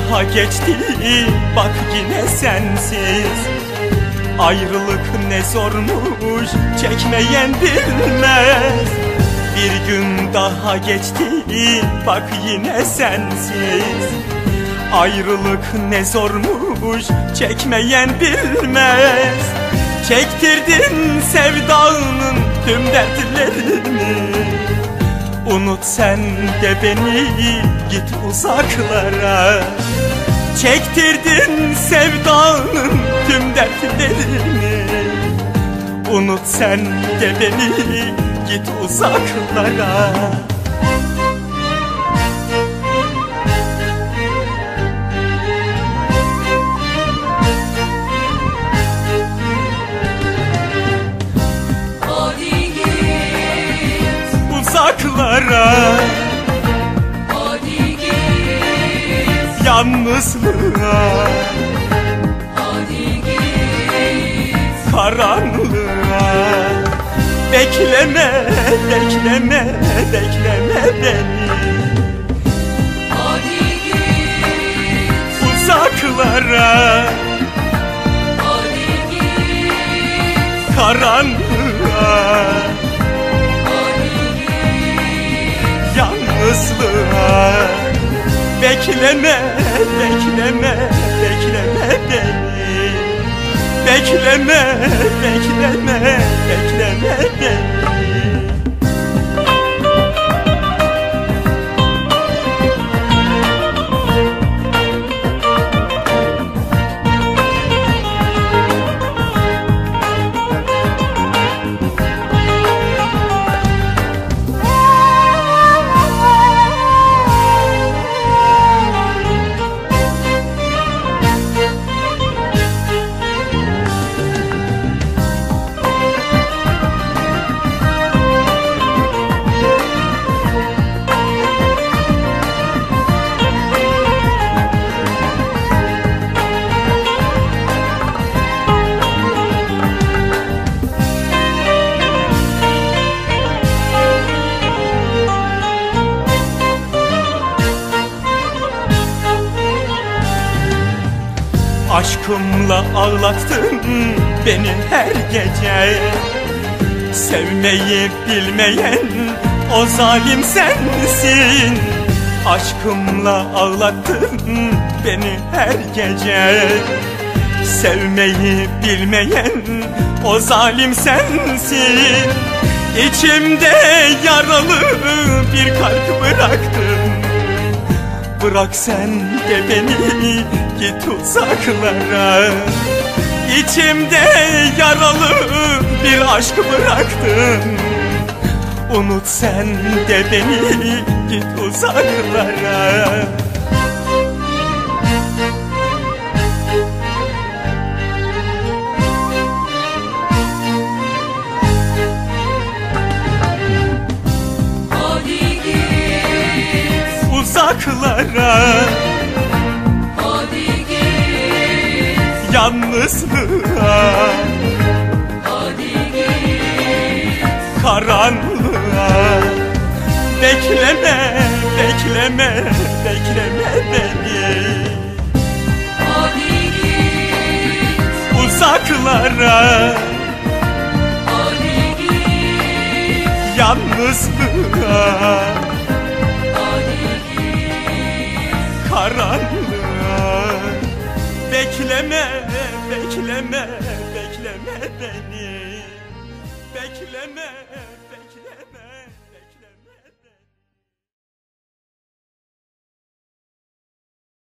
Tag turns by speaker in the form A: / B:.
A: daha geçti, bak yine sensiz. Ayrılık ne zormuş, çekmeyen bilmez. Bir gün daha geçti, bak yine sensiz. Ayrılık ne zormuş, çekmeyen bilmez. Çektirdin sevdanın tüm dertlerini. Unut sen de beni, git uzaklara. Çektirdin sevdanın tüm dertlerini. Unut sen de beni, git uzaklara. Uzaklara,
B: hadi git.
A: yalnızlığa,
B: Hadi git.
A: karanlığa. Bekleme, bekleme, bekleme beni.
B: Hadi git.
A: Uzaklara,
B: Hadi git.
A: karanlığa, yalnızlığa. Bekleme, bekleme, bekleme beni. Bekleme, bekleme, bekleme beni. Aşkımla ağlattın beni her gece. Sevmeyi bilmeyen o zalim sensin. Aşkımla ağlattın beni her gece. Sevmeyi bilmeyen o zalim sensin. İçimde yaralı bir kalp bıraktın. Bırak sen de beni, git uzaklara. İçimde yaralı bir aşk bıraktın. Unut sen de beni, git uzaklara. Uzaklara,
B: Hadi git.
A: yalnızlığa,
B: Hadi git.
A: karanlığa. Bekleme, bekleme, bekleme beni.
B: Hadi git.
A: Uzaklara,
B: Hadi git.
A: yalnızlığa,
B: Hadi git.
A: karanlığa. Bekleme, bekleme, bekleme beni. Bekleme, bekleme.